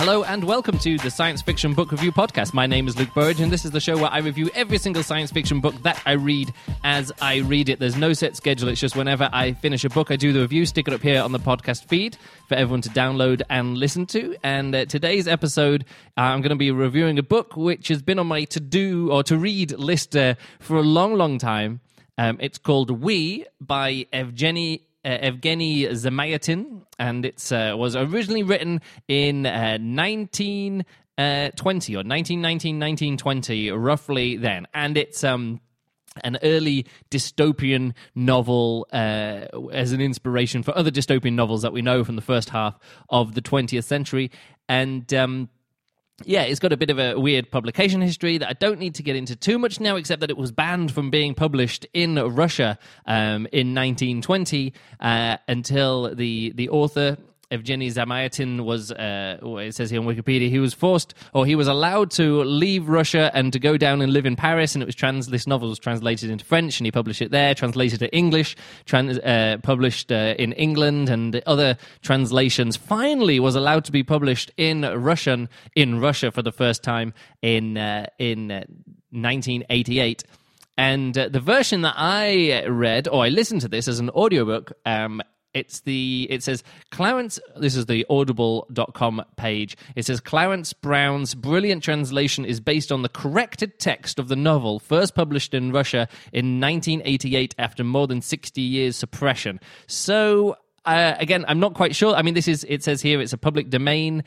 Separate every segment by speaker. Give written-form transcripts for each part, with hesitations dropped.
Speaker 1: Hello and welcome to the Science Fiction Book Review Podcast. My name is Luke Burridge and this is the show where I review every single science fiction book that I read as I read it. There's no set schedule, it's just whenever I finish a book I do the review, stick it up here on the podcast feed for everyone to download and listen to. And today's episode, I'm going to be reviewing a book which has been on my to-do or to-read list for a long time. It's called We by Evgeny Zamyatin, and it was originally written in 1920 or 1920, roughly then. And it's an early dystopian novel as an inspiration for other dystopian novels that we know from the first half of the 20th century. And yeah, it's got a bit of a weird publication history that I don't need to get into too much now, except that it was banned from being published in Russia in 1920 until the author, Evgeny Zamyatin, was, it says here on Wikipedia, he was allowed to leave Russia and to go down and live in Paris, and this novel was translated into French, and he published it there, translated to English, published in England, and other translations. Finally was allowed to be published in Russia for the first time in 1988. And the version that I read, or I listened to this as an audiobook, it says Clarence, this is the audible.com page, it says Clarence Brown's brilliant translation is based on the corrected text of the novel first published in Russia in 1988 after more than 60 years suppression. So again, I'm not quite sure. I mean, it says here it's a public domain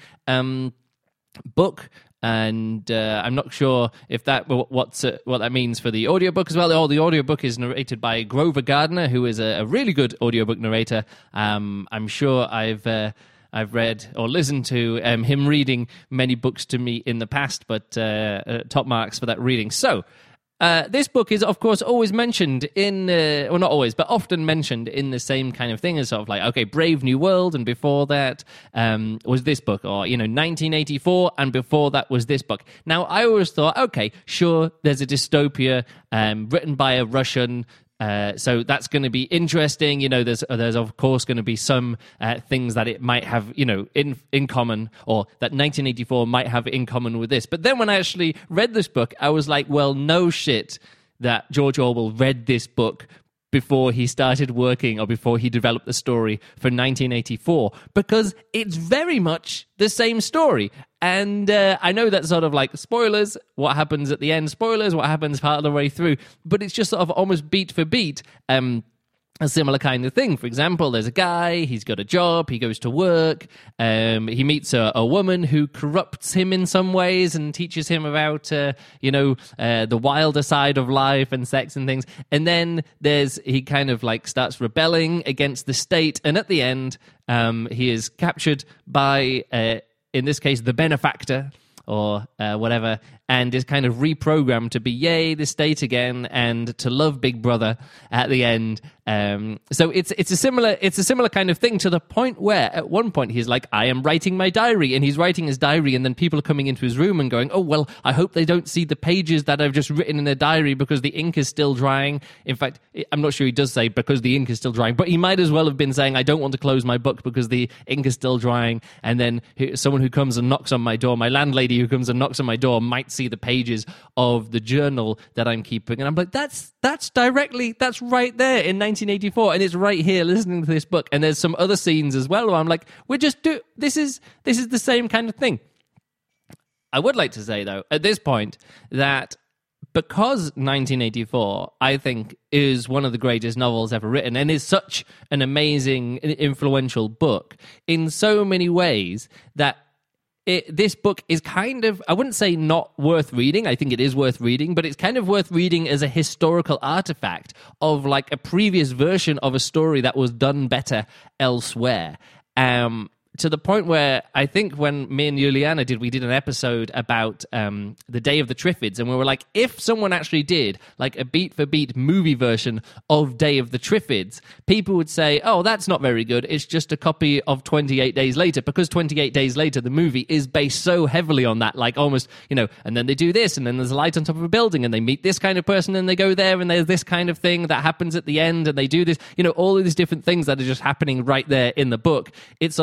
Speaker 1: book. And I'm not sure if what that means for the audiobook as well. Oh, the audiobook is narrated by Grover Gardner, who is a really good audiobook narrator. I'm sure I've read or listened to him reading many books to me in the past, but top marks for that reading. So, this book is, of course, always mentioned in, well, not always, but often mentioned in the same kind of thing as sort of like, okay, Brave New World, and before that was this book, or, 1984, and before that was this book. Now, I always thought, okay, sure, there's a dystopia written by a Russian, so that's going to be interesting. There's of course going to be some things that it might have, in common, or that 1984 might have in common with this. But then when I actually read this book, I was like, well, no shit that George Orwell read this book before he started working or before he developed the story for 1984, because it's very much the same story. And I know that's sort of like spoilers, what happens at the end, spoilers, what happens part of the way through, but it's just sort of almost beat for beat a similar kind of thing. For example, there's a guy, he's got a job, he goes to work, he meets a woman who corrupts him in some ways and teaches him about, the wilder side of life and sex and things. And then he kind of like starts rebelling against the state. And at the end, he is captured by, in this case, the benefactor, or whatever, and is kind of reprogrammed to be yay the state again and to love Big Brother at the end. So it's a similar kind of thing, to the point where at one point he's like, I am writing my diary, and he's writing his diary, and then people are coming into his room and going, oh well, I hope they don't see the pages that I've just written in a diary because the ink is still drying. In fact, I'm not sure he does say because the ink is still drying, but he might as well have been saying I don't want to close my book because the ink is still drying. And then someone who comes and knocks on my door, my landlady who comes and knocks on my door, might see the pages of the journal that I'm keeping. And I'm like, that's right there in 1984, and it's right here listening to this book. And there's some other scenes as well where I'm like, this is the same kind of thing. I would like to say, though, at this point, that because 1984, I think, is one of the greatest novels ever written, and is such an amazing, influential book in so many ways, that this book is kind of, I wouldn't say not worth reading. I think it is worth reading, but it's kind of worth reading as a historical artifact of like a previous version of a story that was done better elsewhere. To the point where I think when me and Juliana we did an episode about the Day of the Triffids, and we were like, if someone actually did like a beat-for-beat movie version of Day of the Triffids, people would say, oh, that's not very good. It's just a copy of 28 Days Later, because 28 Days Later, the movie, is based so heavily on that, like almost, and then they do this, and then there's a light on top of a building, and they meet this kind of person, and they go there, and there's this kind of thing that happens at the end, and they do this, all of these different things that are just happening right there in the book. It's sort of like,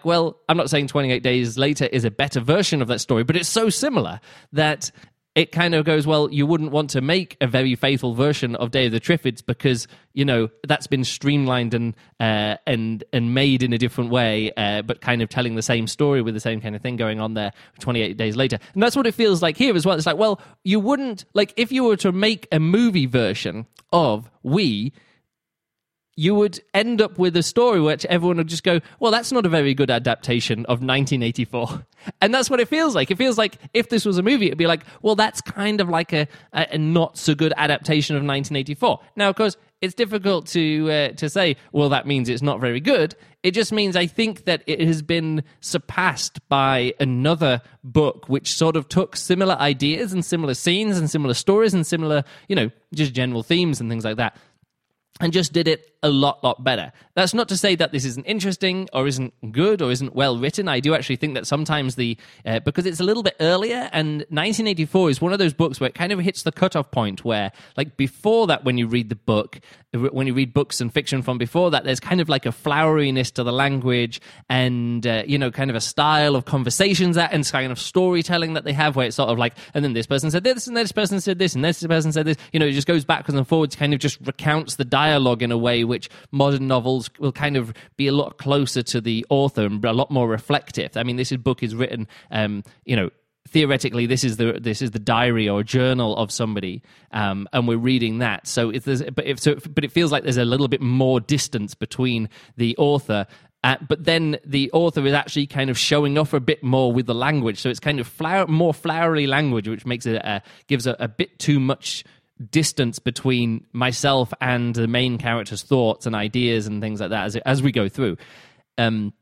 Speaker 1: well, I'm not saying 28 Days Later is a better version of that story, but it's so similar that it kind of goes, well, you wouldn't want to make a very faithful version of Day of the Triffids because, you know, that's been streamlined and made in a different way, but kind of telling the same story with the same kind of thing going on there 28 Days Later. And that's what it feels like here as well. It's like, well, you wouldn't, like, if you were to make a movie version of We, you would end up with a story which everyone would just go, well, that's not a very good adaptation of 1984. And that's what it feels like. It feels like if this was a movie, it'd be like, well, that's kind of like a not so good adaptation of 1984. Now, of course, it's difficult to say, well, that means it's not very good. It just means I think that it has been surpassed by another book which sort of took similar ideas and similar scenes and similar stories and similar, you know, just general themes and things like that, and just did it a lot better. That's not to say that this isn't interesting or isn't good or isn't well written. I do actually think that sometimes because it's a little bit earlier, and 1984 is one of those books where it kind of hits the cutoff point where, like, before that, when you read the book, when you read books and fiction from before that, there's kind of like a floweriness to the language and, kind of a style of conversations and kind of storytelling that they have where it's sort of like, and then this person said this and this person said this and this person said this. You know, it just goes backwards and forwards, kind of just recounts the dialogue in a way which modern novels will kind of be a lot closer to the author and a lot more reflective. I mean, this book is written, theoretically, this is the diary or journal of somebody, and we're reading that. So but it feels like there's a little bit more distance between the author. But then the author is actually kind of showing off a bit more with the language. So it's kind of more flowery language, which makes it gives a bit too much distance between myself and the main character's thoughts and ideas and things like that as we go through. But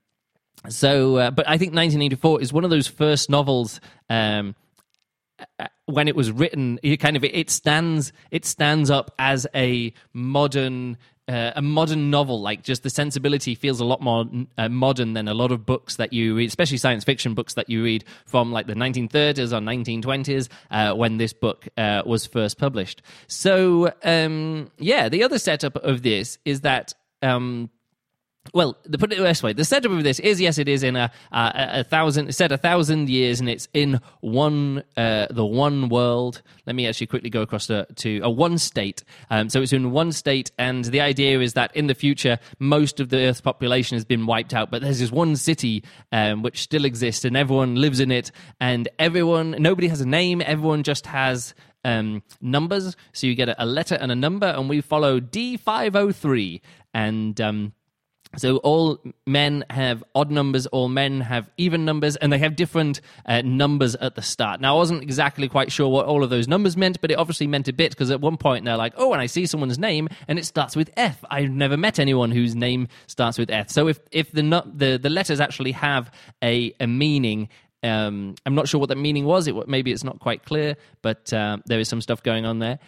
Speaker 1: I think 1984 is one of those first novels when it was written. It stands up as a modern novel. Like, just the sensibility feels a lot more modern than a lot of books that you read, especially science fiction books that you read from like the 1930s or 1920s when this book was first published. So the other setup of this is that well, to put it this way, the setup of this is, yes, it is in a 1,000 years, and it's in the one world. Let me actually quickly go across to a one state. So it's in one state, and the idea is that in the future, most of the Earth's population has been wiped out, but there's this one city which still exists, and everyone lives in it, and nobody has a name, everyone just has numbers. So you get a letter and a number, and we follow D503, and so all men have odd numbers, all men have even numbers, and they have different numbers at the start. Now, I wasn't exactly quite sure what all of those numbers meant, but it obviously meant a bit, because at one point they're like, oh, and I see someone's name, and it starts with F. I've never met anyone whose name starts with F. So if the letters actually have a meaning, I'm not sure what that meaning was. Maybe it's not quite clear, but there is some stuff going on there.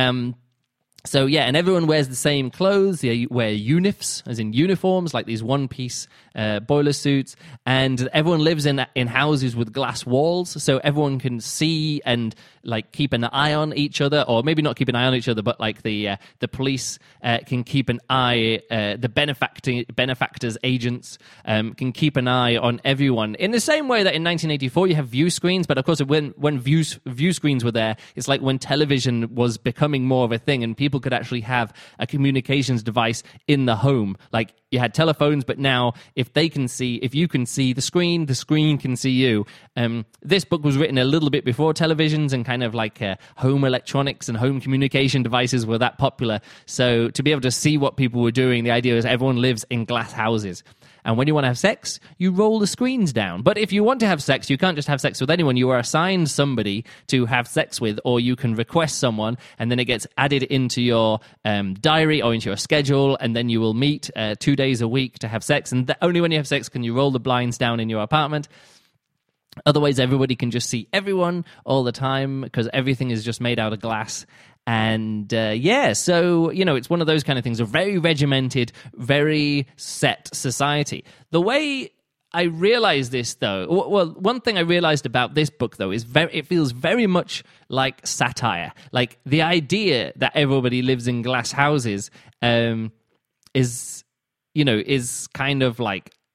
Speaker 1: So yeah, and everyone wears the same clothes. They wear unifs, as in uniforms, like these one-piece boiler suits, and everyone lives in houses with glass walls, so everyone can see and like keep an eye on each other, or maybe not keep an eye on each other, but like the police can keep an eye. The benefactors, agents can keep an eye on everyone in the same way that in 1984 you have view screens. But of course, when view screens were there, it's like when television was becoming more of a thing, and people could actually have a communications device in the home. Like, you had telephones, but now if you can see the screen can see you. This book was written a little bit before televisions and kind of like home electronics and home communication devices were that popular. So to be able to see what people were doing, the idea is everyone lives in glass houses. And when you want to have sex, you roll the screens down. But if you want to have sex, you can't just have sex with anyone. You are assigned somebody to have sex with, or you can request someone, and then it gets added into your diary or into your schedule, and then you will meet 2 days a week to have sex. And only when you have sex can you roll the blinds down in your apartment. Otherwise, everybody can just see everyone all the time, because everything is just made out of glass. And so, it's one of those kind of things, a very regimented, very set society. The way I realized this, though, well, one thing I realized about this book, though, is it feels very much like satire. Like, the idea that everybody lives in glass houses is kind of like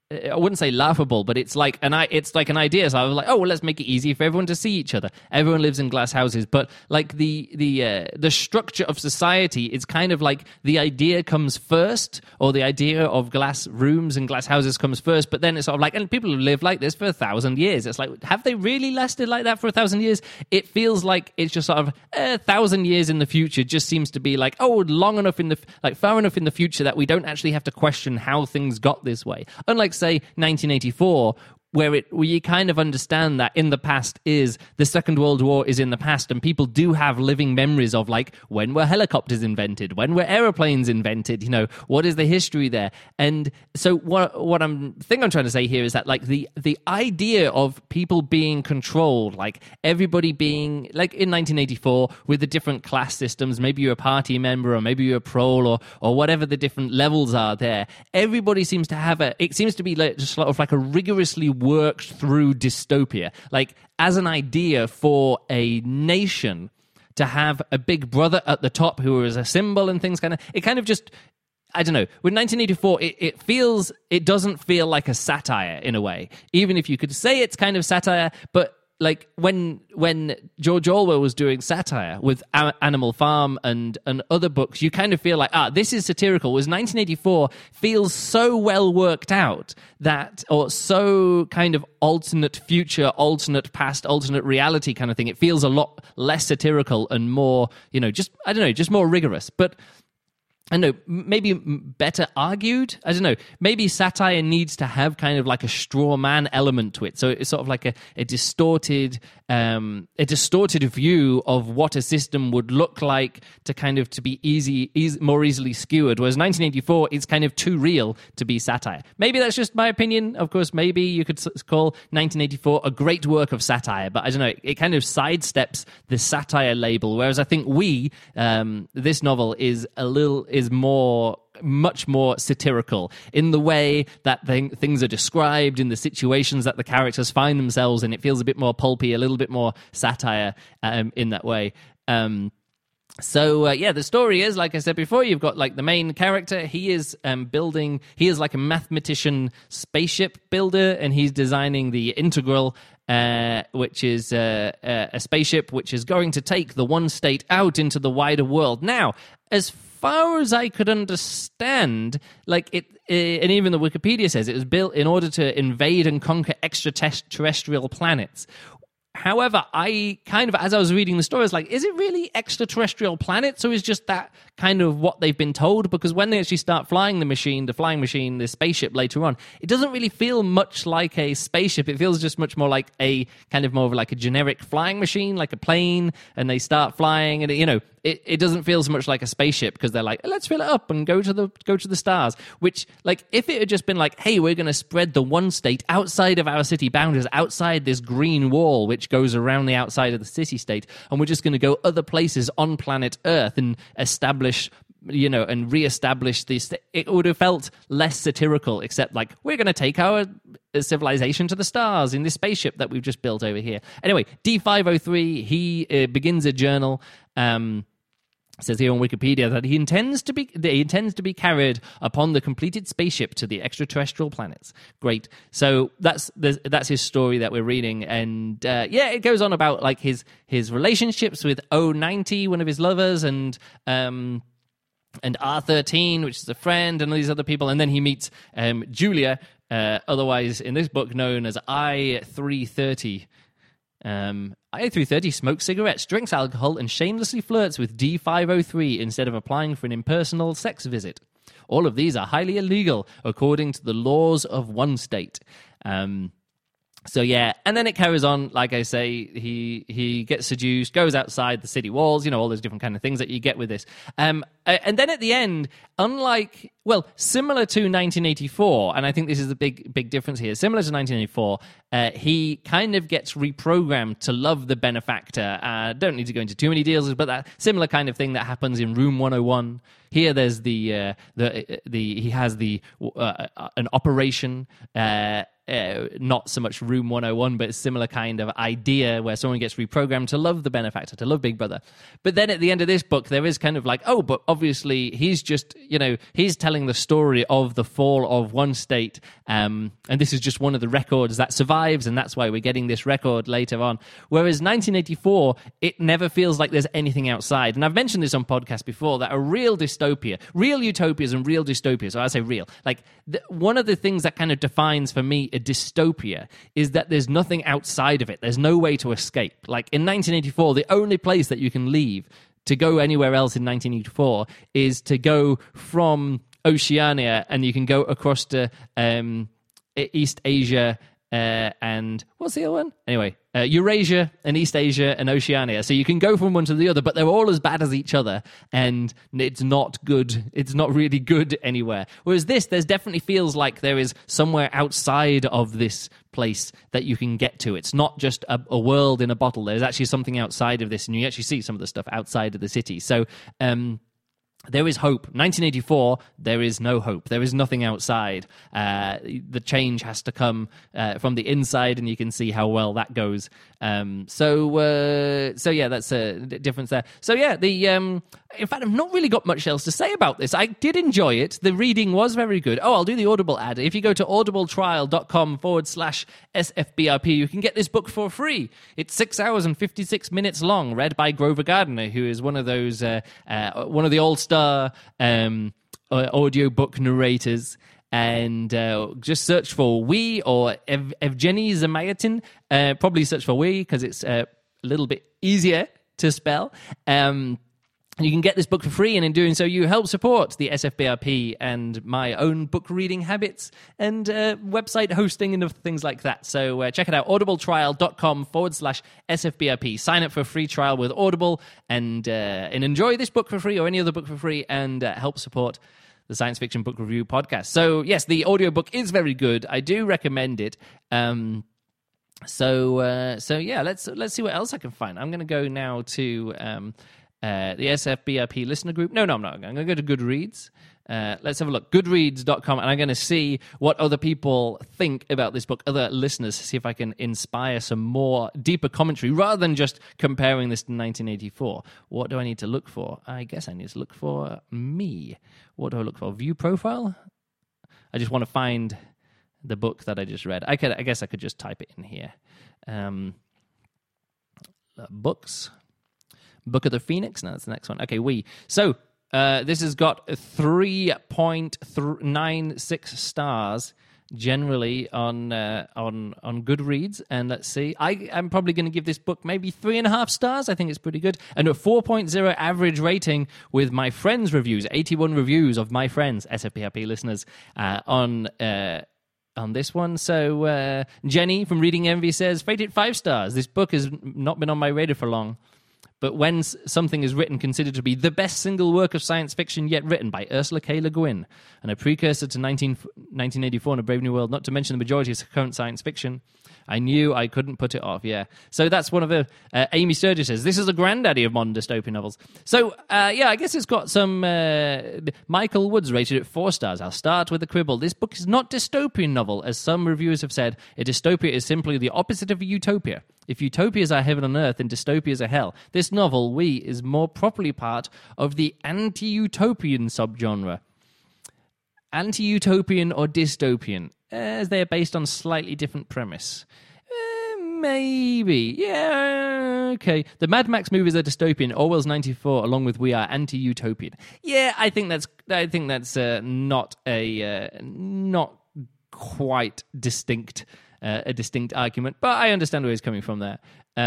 Speaker 1: I wouldn't say laughable, but it's like an idea. So I was like, oh, well, let's make it easy for everyone to see each other. Everyone lives in glass houses, but like the structure of society is kind of like the idea comes first, or the idea of glass rooms and glass houses comes first. But then it's sort of like, and people live like this for 1,000 years. It's like, have they really lasted like that for 1,000 years? It feels like it's just sort of 1,000 years in the future. Just seems to be like, oh, long enough far enough in the future that we don't actually have to question how things got this way. Unlike, say, 1984, where you kind of understand that in the past is the Second World War is in the past, and people do have living memories of, like, when were helicopters invented, when were aeroplanes invented, what is the history there? And so what I'm trying to say here is that, like, the idea of people being controlled, like everybody being, like in 1984 with the different class systems, maybe you're a party member or maybe you're a prole or whatever the different levels are there, everybody seems to have it seems to be like, just sort of like a rigorously worked through dystopia, like as an idea for a nation to have a big brother at the top who is a symbol and things it kind of just, I don't know. With 1984, it doesn't feel like a satire in a way, even if you could say it's kind of satire, but like when George Orwell was doing satire with Animal Farm and other books, you kind of feel like, this is satirical. Whereas 1984 feels so well worked out or so kind of alternate future, alternate past, alternate reality kind of thing. It feels a lot less satirical and more, just more rigorous. But I don't know, maybe better argued. I don't know. Maybe satire needs to have kind of like a straw man element to it. So it's sort of like a distorted view of what a system would look like to be more easily skewered. Whereas 1984 is kind of too real to be satire. Maybe that's just my opinion. Of course, maybe you could call 1984 a great work of satire, but I don't know. It kind of sidesteps the satire label. Whereas I think this novel is much more satirical in the way that things are described, in the situations that the characters find themselves in. It feels a bit more pulpy, a little bit more satire in that way. The story is, like I said before, you've got like the main character. He is like a mathematician spaceship builder, and he's designing the Integral, which is a spaceship which is going to take the one state out into the wider world. Now, as far as I could understand, like and even the Wikipedia says it was built in order to invade and conquer extraterrestrial planets. However, I kind of, as I was reading the story, I was like, is it really extraterrestrial planets, or is just that kind of what they've been told? Because when they actually start flying the spaceship later on, it doesn't really feel much like a spaceship. It feels just much more like a kind of more of like a generic flying machine, like a plane, and they start flying, and it doesn't feel so much like a spaceship, because they're like, let's fill it up and go to the stars. Which, like, if it had just been like, hey, we're going to spread the one state outside of our city boundaries, outside this green wall which goes around the outside of the city state, and we're just going to go other places on planet Earth and establish, and reestablish this, it would have felt less satirical, except like, we're going to take our civilization to the stars in this spaceship that we've just built over here. Anyway, D503, he begins a journal. Says here on Wikipedia that he intends to be carried upon the completed spaceship to the extraterrestrial planets. Great. So that's his story that we're reading, and it goes on about like his relationships with O90, one of his lovers, and R13, which is a friend, and all these other people, and then he meets Julia, otherwise in this book known as I330. I330 smokes cigarettes, drinks alcohol, and shamelessly flirts with D503 instead of applying for an impersonal sex visit. All of these are highly illegal, according to the laws of one state. And then it carries on, like I say, he gets seduced, goes outside the city walls, all those different kind of things that you get with this. And then at the end, similar to 1984, and I think this is the big difference here, similar to 1984, he kind of gets reprogrammed to love the benefactor. Don't need to go into too many details, but that similar kind of thing that happens in Room 101. Here, there's he has an operation. Not so much Room 101, but a similar kind of idea where someone gets reprogrammed to love the benefactor, to love Big Brother. But then at the end of this book, there is kind of like, obviously he's just, he's telling the story of the fall of one state, and this is just one of the records that survives, and that's why we're getting this record later on. Whereas 1984, it never feels like there's anything outside. And I've mentioned this on podcasts before, that a real dystopia, real utopias and real dystopias, so I say real, like one of the things that kind of defines for me a dystopia is that there's nothing outside of it. There's no way to escape. Like in 1984, the only place that you can leave to go anywhere else in 1984 is to go from Oceania, and you can go across to East Asia and what's the other one? Anyway, Eurasia and East Asia and Oceania. So you can go from one to the other, but they're all as bad as each other, and it's not good. It's not really good anywhere. Whereas there's definitely feels like there is somewhere outside of this place that you can get to. It's not just a world in a bottle. There's actually something outside of this, and you actually see some of the stuff outside of the city. So, there is hope. 1984, there is no hope. There is nothing outside. The change has to come from the inside, and you can see how well that goes. So yeah, that's a difference there. So yeah, in fact, I've not really got much else to say about this. I did enjoy it. The reading was very good. Oh, I'll do the Audible ad. If you go to audibletrial.com/SFBRP, you can get this book for free. It's 6 hours and 56 minutes long, read by Grover Gardner, who is one of those, one of the all-star audiobook narrators. And just search for We or Evgeny Zamayatin. Probably search for We because it's a little bit easier to spell. You can get this book for free, and in doing so, you help support the SFBRP and my own book reading habits and website hosting and things like that. So check it out, audibletrial.com/SFBRP. Sign up for a free trial with Audible and enjoy this book for free or any other book for free, and help support the Science Fiction Book Review podcast. So yes, the audiobook is very good. I do recommend it. So yeah, let's see what else I can find. I'm going to go now to the SFBRP listener group. No, I'm not. I'm going to go to Goodreads. Let's have a look. Goodreads.com, and I'm going to see what other people think about this book, other listeners, see if I can inspire some more deeper commentary rather than just comparing this to 1984. What do I need to look for? I guess I need to look for me. What do I look for? View profile? I just want to find the book that I just read. I guess I could just type it in here. Books. Book of the Phoenix. No, that's the next one. Okay, So this has got 3.96 stars generally on Goodreads, and let's see. I'm probably going to give this book maybe 3.5 stars. I think it's pretty good, and a 4.0 average rating with my friends' reviews. 81 reviews of my friends, SFBRP listeners, on this one. So Jenny from Reading Envy says, rated 5 stars. This book has not been on my radar for long. But when something is written considered to be the best single work of science fiction yet written by Ursula K. Le Guin, and a precursor to 1984 and A Brave New World, not to mention the majority of current science fiction, I knew I couldn't put it off, yeah. So that's one of the... Amy Sturgis says, this is a granddaddy of modern dystopian novels. So, yeah, I guess it's got some... Michael Woods rated it 4 stars. I'll start with a quibble. This book is not dystopian novel, as some reviewers have said. A dystopia is simply the opposite of a utopia. If utopias are heaven on earth and dystopias are hell, this novel, We, is more properly part of the anti-utopian subgenre. Anti-utopian or dystopian, as they are based on slightly different premise. Maybe. Yeah, okay. The Mad Max movies are dystopian. Orwell's 94, along with We, are anti-utopian. Yeah, I think that's not quite distinct. A distinct argument, but I understand where he's coming from there.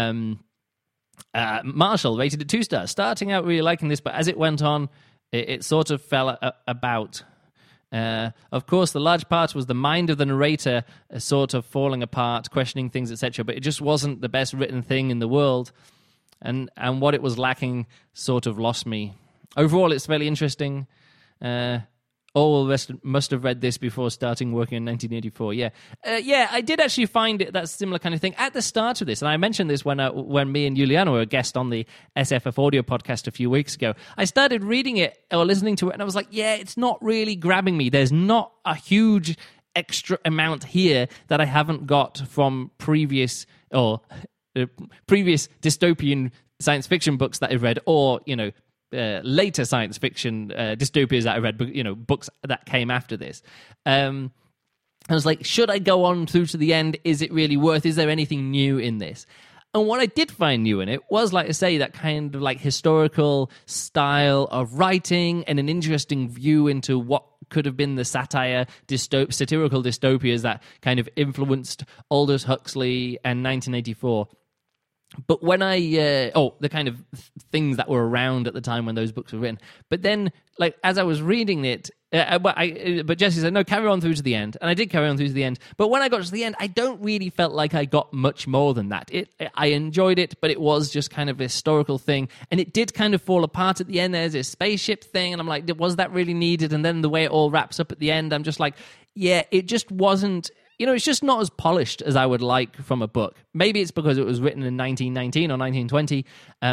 Speaker 1: Marshall rated it 2 stars. Starting out really liking this, but as it went on, it sort of fell about. Of course, the large part was the mind of the narrator sort of falling apart, questioning things, etc., but it just wasn't the best written thing in the world, and what it was lacking sort of lost me. Overall, it's fairly interesting. All the rest must have read this before starting working in 1984. Yeah, I did actually find it that similar kind of thing at the start of this, and I mentioned this when me and Juliana were a guest on the SFF audio podcast a few weeks ago. I started reading it or listening to it, and I was like, yeah, it's not really grabbing me. There's not a huge extra amount here that I haven't got from previous dystopian science fiction books that I've read, or later science fiction dystopias that I read, books that came after this. I was like, should I go on through to the end? Is it really worth? Is there anything new in this? And what I did find new in it was, like I say, that kind of like historical style of writing and an interesting view into what could have been the satirical dystopias that kind of influenced Aldous Huxley and 1984. But when the kind of things that were around at the time when those books were written. But then, like, as I was reading it, but Jesse said, no, carry on through to the end. And I did carry on through to the end. But when I got to the end, I don't really felt like I got much more than that. I enjoyed it, but it was just kind of a historical thing. And it did kind of fall apart at the end. There's this spaceship thing. And I'm like, was that really needed? And then the way it all wraps up at the end, I'm just like, yeah, it just wasn't... it's just not as polished as I would like from a book. Maybe it's because it was written in 1919 or 1920,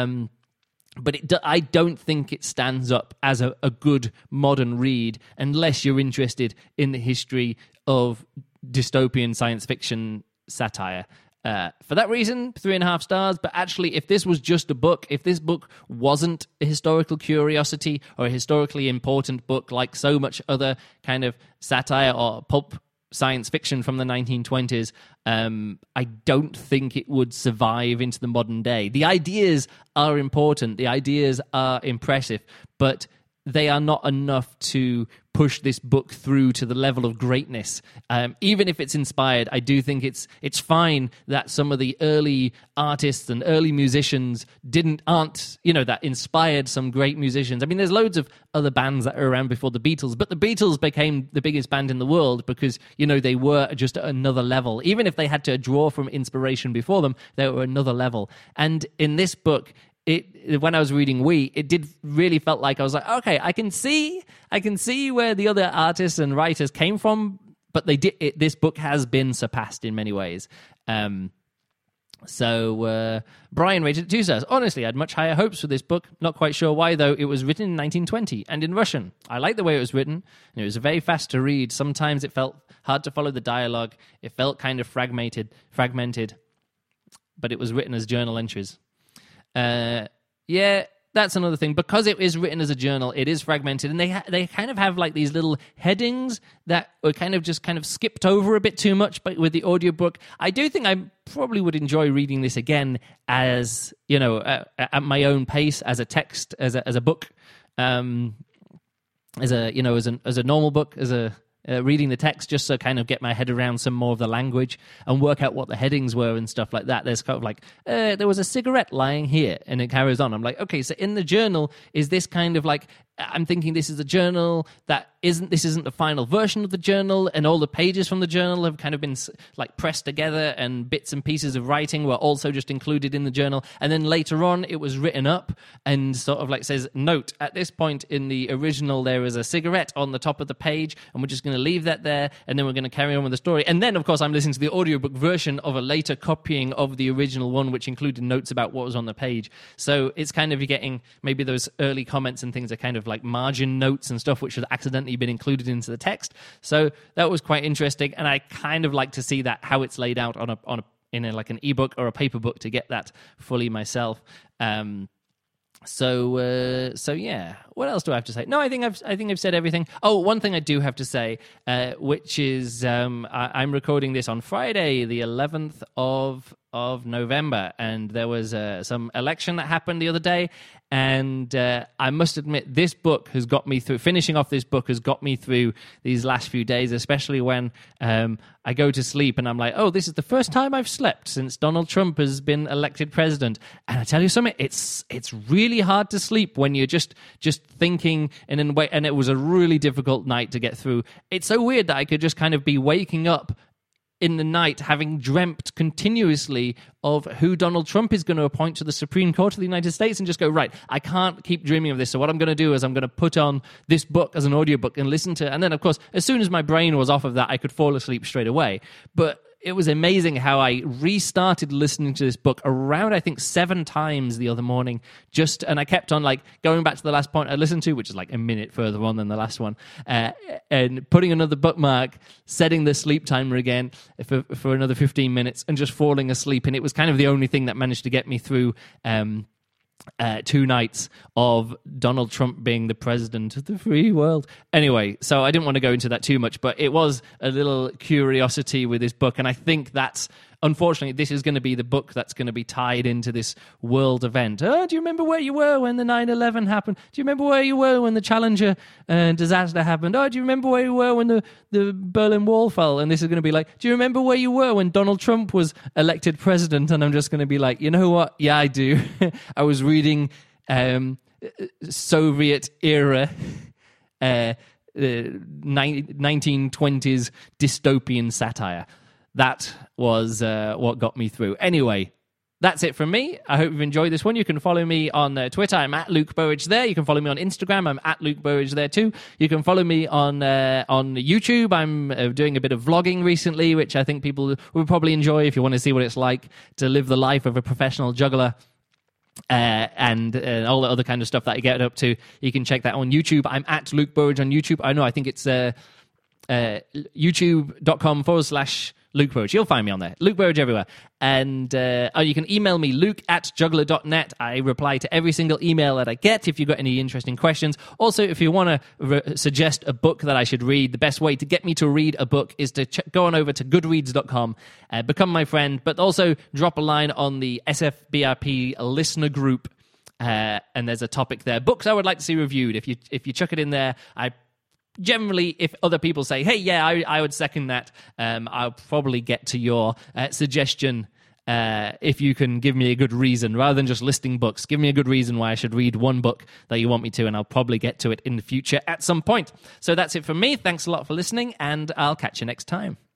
Speaker 1: but I don't think it stands up as a good modern read unless you're interested in the history of dystopian science fiction satire. For that reason, 3.5 stars. But actually, if this was just a book, if this book wasn't a historical curiosity or a historically important book like so much other kind of satire or pulp science fiction from the 1920s, I don't think it would survive into the modern day. The ideas are important, the ideas are impressive, but they are not enough to push this book through to the level of greatness. Even if it's inspired, I do think it's fine that some of the early artists and early musicians that inspired some great musicians. I mean, there's loads of other bands that are around before the Beatles, but the Beatles became the biggest band in the world because, they were just at another level. Even if they had to draw from inspiration before them, they were another level. And in this book, when I was reading it did really felt like I was like, okay, I can see where the other artists and writers came from, but this book has been surpassed in many ways. So Brian rated it 2 stars. Honestly, I had much higher hopes for this book. Not quite sure why, though. It was written in 1920 and in Russian. I like the way it was written. It was very fast to read. Sometimes it felt hard to follow the dialogue. It felt kind of fragmented, but it was written as journal entries. Yeah, that's another thing. Because it is written as a journal, it is fragmented, and they kind of have like these little headings that were kind of skipped over a bit too much. But with the audiobook, I do think I probably would enjoy reading this again as at my own pace, as a text, as a book, as a normal book, as a reading the text, just to kind of get my head around some more of the language and work out what the headings were and stuff like that. There's kind of like, there was a cigarette lying here, and it carries on. I'm like, okay, so in the journal, is this kind of like, I'm thinking this is a journal this isn't the final version of the journal, and all the pages from the journal have kind of been like pressed together, and bits and pieces of writing were also just included in the journal. And then later on, it was written up and sort of like says, note, at this point in the original, there is a cigarette on the top of the page, and we're just going to leave that there, and then we're going to carry on with the story. And then, of course, I'm listening to the audiobook version of a later copying of the original one, which included notes about what was on the page. So it's kind of, you're getting maybe those early comments and things are kind of like margin notes and stuff which had accidentally been included into the text. So that was quite interesting, and I kind of like to see that, how it's laid out in like an ebook or a paper book, to get that fully myself. So yeah. What else do I have to say? No, I think I've said everything. Oh, one thing I do have to say, which is I'm recording this on Friday, the 11th of November, and there was some election that happened the other day, and I must admit, this book has got me through. Finishing off this book has got me through these last few days, especially when I go to sleep and I'm like, oh, this is the first time I've slept since Donald Trump has been elected president. And I tell you something, it's really hard to sleep when you're just thinking and it was a really difficult night to get through. It's so weird that I could just kind of be waking up in the night having dreamt continuously of who Donald Trump is going to appoint to the Supreme Court of the United States, and just go, right, I can't keep dreaming of this. So what I'm going to do is I'm going to put on this book as an audiobook and listen to it. And then, of course, as soon as my brain was off of that, I could fall asleep straight away. But it was amazing how I restarted listening to this book around, I think, 7 times the other morning. And I kept on like going back to the last point I listened to, which is like a minute further on than the last one, and putting another bookmark, setting the sleep timer again for another 15 minutes, and just falling asleep. And it was kind of the only thing that managed to get me through 2 nights of Donald Trump being the president of the free world. Anyway, so I didn't want to go into that too much, but it was a little curiosity with this book, and I think that's, unfortunately, this is going to be the book that's going to be tied into this world event. Oh, do you remember where you were when the 9/11 happened? Do you remember where you were when the Challenger disaster happened? Oh, do you remember where you were when the Berlin Wall fell? And this is going to be like, do you remember where you were when Donald Trump was elected president? And I'm just going to be like, you know what? Yeah, I do. I was reading Soviet era 1920s dystopian satire. That was what got me through. Anyway, that's it from me. I hope you've enjoyed this one. You can follow me on Twitter. I'm at Luke Burridge there. You can follow me on Instagram. I'm at Luke Burridge there too. You can follow me on YouTube. I'm doing a bit of vlogging recently, which I think people will probably enjoy if you want to see what it's like to live the life of a professional juggler. And all the other kind of stuff that I get up to. You can check that on YouTube. I'm at Luke Burridge on YouTube. I think it's youtube.com/Luke Burridge. You'll find me on there. Luke Burridge everywhere. And you can email me, luke@juggler.net. I reply to every single email that I get if you've got any interesting questions. Also, if you want to suggest a book that I should read, the best way to get me to read a book is to go on over to goodreads.com, become my friend, but also drop a line on the SFBRP listener group. And there's a topic there. Books I would like to see reviewed. If you chuck it in there, generally, if other people say, hey, yeah, I would second that, I'll probably get to your suggestion if you can give me a good reason. Rather than just listing books, give me a good reason why I should read one book that you want me to, and I'll probably get to it in the future at some point. So that's it from me. Thanks a lot for listening, and I'll catch you next time.